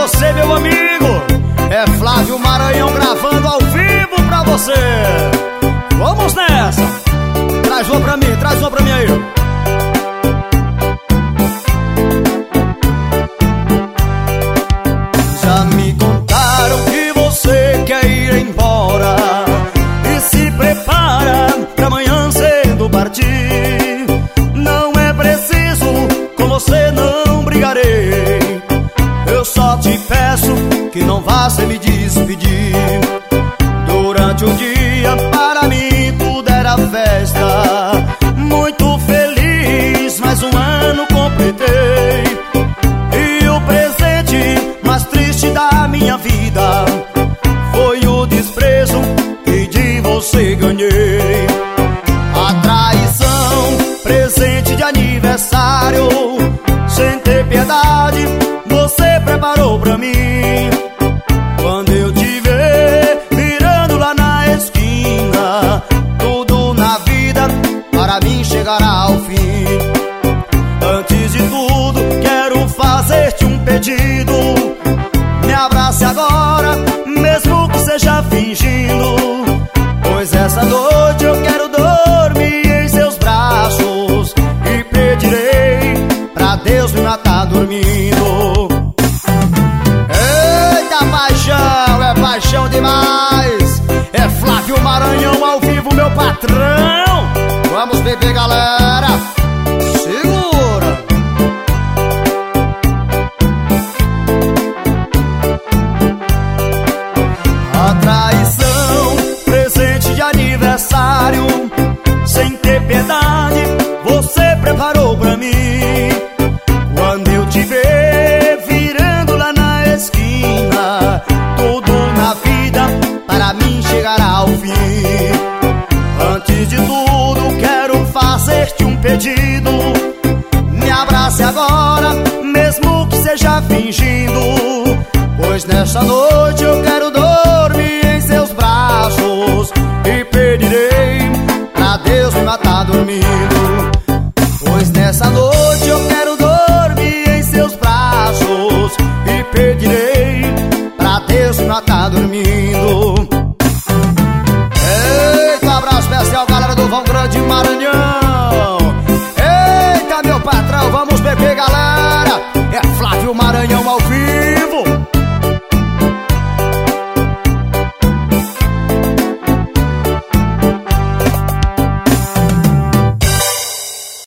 você, meu amigo. É Flávio Maranhão gravando ao vivo pra você. Vamos nessa. Traz uma pra mim aí. Já me contaram que você quer ir embora e se prepara pra amanhã cedo partir. Não é preciso, com você não brigarei. Eu só te peço que não vá sem me despedir. Durante o dia, para mim tudo era festa. Muito feliz, mais um ano completei. E o presente mais triste da minha vida foi o desprezo que de você ganhei. A traição, presente de aniversário, sem ter piedade, você preparou pra mim. Quando eu te ver virando lá na esquina, tudo na vida para mim chegará ao fim. Antes de tudo, quero fazer-te um pedido. Me abrace agora, mesmo que seja fingindo, pois essa noite eu quero dormir em seus braços e pedirei pra Deus me matar dormindo. Eita paixão, é paixão demais. É Flávio Maranhão ao vivo, meu patrão. Vamos beber, galera. Segura. A traição, presente de aniversário, sem ter piedade, você preparou pra mim. Quando eu te ver virando lá na esquina, tudo na vida para mim chegará ao fim. Antes de tudo, quero fazer-te um pedido. Me abrace agora, mesmo que seja fingindo, pois nesta noite eu quero dormir em seus braços e pedirei pra Deus me matar dormindo. Pois nessa noite eu quero dormir em seus braços e pedirei pra Deus me matar dormindo. Eita, abraço especial, galera do Vão Grande Maranhão.